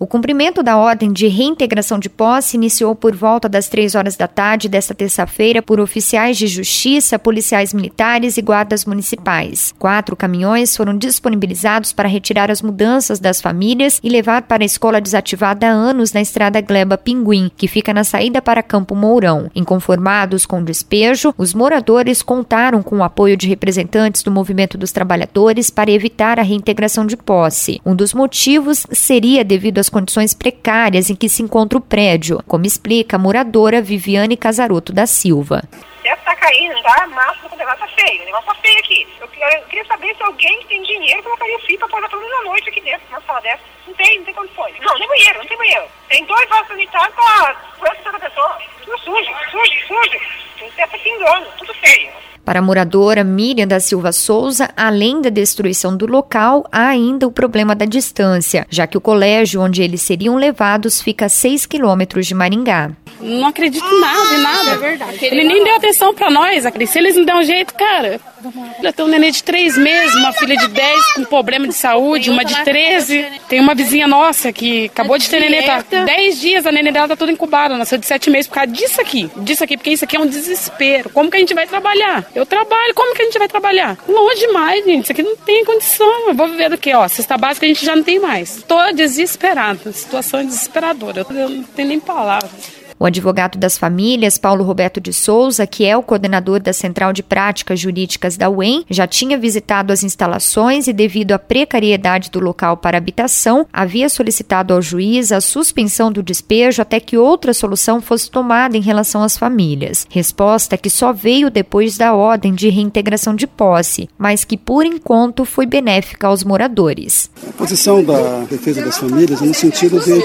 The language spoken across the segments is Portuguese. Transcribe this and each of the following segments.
O cumprimento da ordem de reintegração de posse iniciou por volta das 3 horas da tarde desta terça-feira por oficiais de justiça, policiais militares e guardas municipais. 4 caminhões foram disponibilizados para retirar as mudanças das famílias e levar para a escola desativada há anos na estrada Gleba Pinguim, que fica na saída para Campo Mourão. Inconformados com o despejo, os moradores contaram com o apoio de representantes do Movimento dos Trabalhadores para evitar a reintegração de posse. Um dos motivos seria devido às condições precárias em que se encontra o prédio, como explica a moradora Viviane Casaroto da Silva. Tá caindo, tá? Massa, o negócio tá feio. O negócio tá feio aqui. Eu queria saber se alguém que tem dinheiro colocaria fio pra posar pelo menos à noite aqui dentro, numa sala dessa. Não tem condições. Não tem banheiro. Tem 2 vasos sanitários pra 50 pessoas. Tudo sujo. Tem que ter pingando, tudo feio. Para a moradora Miriam da Silva Souza, além da destruição do local, há ainda o problema da distância, já que o colégio onde eles seriam levados fica a 6 quilômetros de Maringá. Não acredito em nada. É verdade. Ele nem deu atenção pra nós. Se eles não dão um jeito, cara... Eu tenho um nenê de 3 meses, uma filha de 10 com problema de saúde, uma de 13. Tem uma vizinha nossa que acabou de ter nenê, tá 10 dias, a nenê dela tá toda incubada, nasceu de 7 meses por causa disso aqui, porque isso aqui é um desespero. Como que a gente vai trabalhar? Eu trabalho, como que a gente vai trabalhar? Longe demais, gente, isso aqui não tem condição. Eu vou viver do quê? Cesta básica a gente já não tem mais. Tô desesperada, a situação é desesperadora, eu não tenho nem palavras. O advogado das famílias, Paulo Roberto de Souza, que é o coordenador da Central de Práticas Jurídicas da UEM, já tinha visitado as instalações e, devido à precariedade do local para habitação, havia solicitado ao juiz a suspensão do despejo até que outra solução fosse tomada em relação às famílias. Resposta que só veio depois da ordem de reintegração de posse, mas que, por enquanto, foi benéfica aos moradores. A posição da defesa das famílias é no sentido de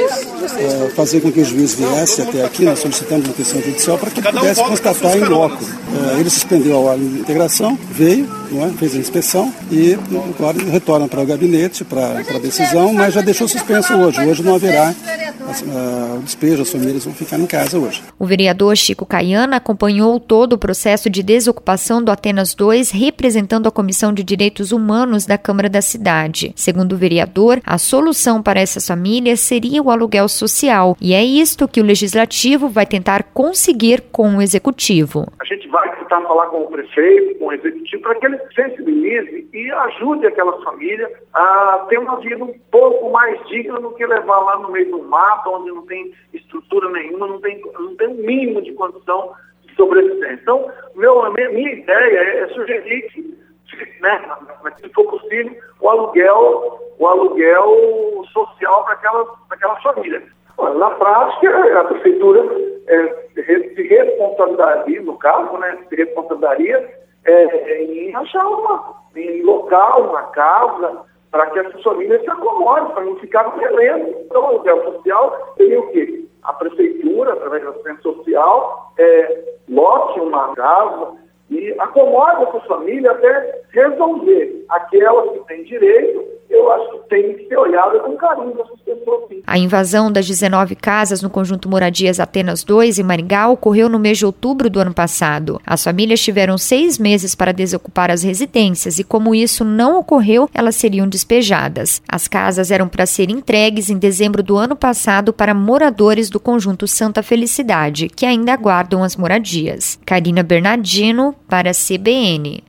fazer com que o juiz viesse até aqui. Nós solicitamos uma detenção judicial para que ele pudesse constatar em loco. Ele suspendeu a ordem de integração, veio, fez a inspeção e agora retorna para o gabinete, para a decisão, mas já deixou suspenso hoje. Hoje não haverá o despejo, as famílias vão ficar em casa hoje. O vereador Chico Caiana acompanhou todo o processo de desocupação do Atenas 2, representando a Comissão de Direitos Humanos da Câmara da cidade. Segundo o vereador, a solução para essas famílias seria o aluguel social, e é isto que o Legislativo vai tentar conseguir com o Executivo. A gente vai tentar falar com o prefeito, com o Executivo, para que ele sensibilize e ajude aquelas famílias a ter uma vida um pouco mais digna do que levar lá no meio do mato, onde não tem estrutura nenhuma, não tem um mínimo de condição de sobrevivência. Então, minha ideia é sugerir que, se for possível, o aluguel social para aquelas famílias. Na prática, a prefeitura se responsabilizaria, no caso, se responsabilizaria em achar em local, uma casa, para que essas famílias se acomodem, para não ficar no relento. Então, o aluguel social seria o quê? A prefeitura, através da assistência social, lote uma casa e acomode essas famílias até resolver aquelas que têm direito. Eu acho que tem que ser olhada com carinho dessas pessoas, sim. A invasão das 19 casas no conjunto Moradias Atenas 2, em Maringá, ocorreu no mês de outubro do ano passado. As famílias tiveram 6 meses para desocupar as residências e, como isso não ocorreu, elas seriam despejadas. As casas eram para ser entregues em dezembro do ano passado para moradores do conjunto Santa Felicidade, que ainda aguardam as moradias. Karina Bernardino, para a CBN.